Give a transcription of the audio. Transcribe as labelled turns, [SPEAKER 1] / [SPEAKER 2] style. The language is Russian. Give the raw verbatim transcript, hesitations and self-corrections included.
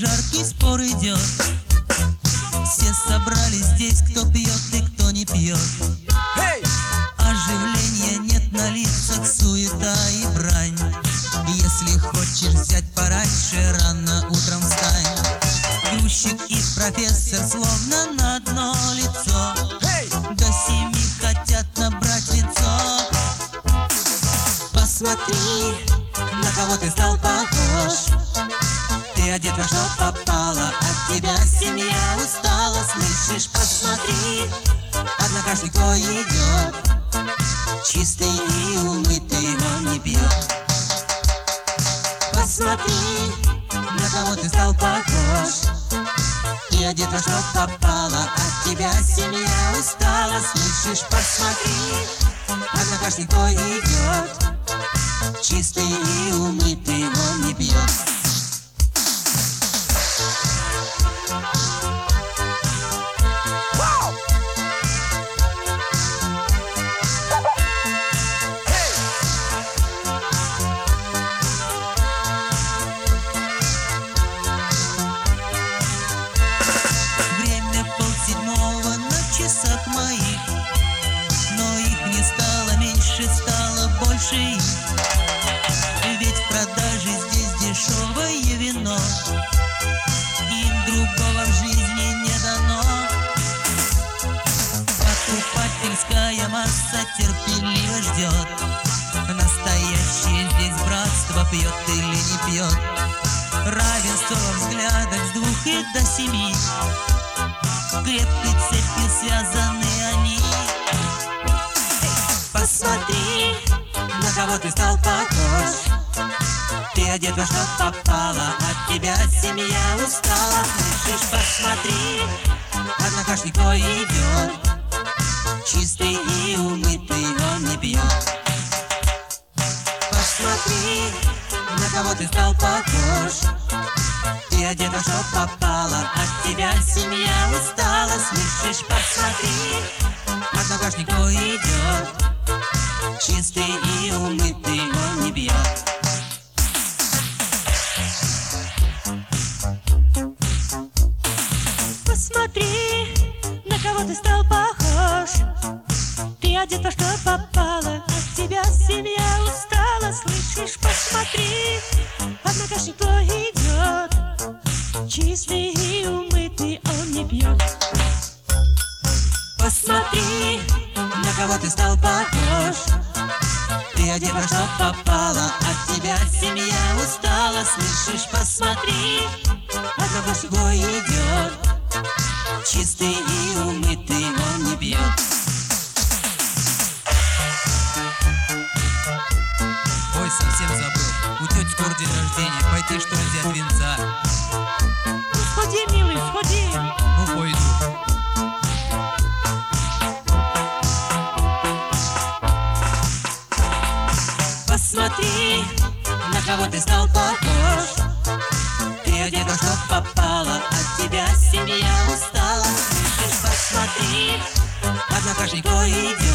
[SPEAKER 1] жаркий спор идет. Все собрались здесь, кто пьет и кто не пьет.
[SPEAKER 2] Hey!
[SPEAKER 1] Оживления нет на лицах, суета и брань. Если хочешь взять пораньше, рано утром встань. Грузчик и профессор словно на одно лицо.
[SPEAKER 2] Hey!
[SPEAKER 1] До семи хотят набрать венцо. Посмотри, на кого ты стал похож. Ты одет во что попало, от тебя семья устала. Слышишь, посмотри, однокашник твой идет. Чистый и умытый, он не пьет. Посмотри, на кого ты стал похож. Ты одет во что попало, от тебя семья устала. Слышишь, посмотри, однокашник твой идет. Чистый и умытый, он не пьет. Время полседьмого на часах моих, но их не стало меньше, стало больше их. Ведь в продаже здесь дешевое вино, им другого в жизни не дано. Покупательская масса терпеливо ждет. Настоящее здесь братство, пьет или не пьет. Равенство во взглядах с двух и до семи. Крепкой цепью связаны они. Посмотри, на кого ты стал похож. Ты одет во что попало, от тебя семья устала. Слышишь, посмотри, однокашник твой идет. Чистый и умытый, он не пьет. Посмотри, на кого ты стал похож. Ты одет во что попало, от тебя семья устала. Слышишь, посмотри, однокашник твой идет. Чистый и умытый, он не пьет.
[SPEAKER 3] Посмотри, на кого ты стал похож. Ты одет во что попало, от тебя семья устала. Слышишь, посмотри, однокашник твой идет. Чистый и умытый, он не пьет.
[SPEAKER 1] Посмотри, на кого ты стал похож. Ты одет во что попало, от тебя семья устала. Слышишь, посмотри, однокашник твой идет. Чистый и умытый, он не пьет.
[SPEAKER 4] Ой, совсем забыл. У тети скоро день рождения. Пойти, что ли, взять венца?
[SPEAKER 3] Ну, сходи, милый, сходи.
[SPEAKER 4] Ну, пойду.
[SPEAKER 1] Посмотри, на кого ты стал похож. Ты одет во что попало, от тебя семья устала. Слышишь, посмотри, однокашник твой идет.